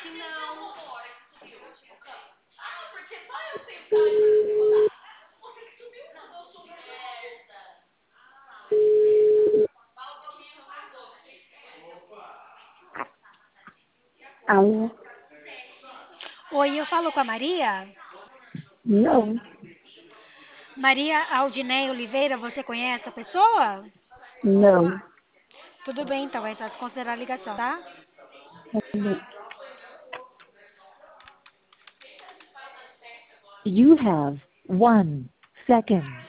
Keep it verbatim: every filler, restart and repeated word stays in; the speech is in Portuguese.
Alô? Oi, eu falo com a Maria? Não, Maria Aldineia Oliveira, você conhece a pessoa? não. Tudo bem, então, vai só desconsiderar a ligação, tá? You have one second.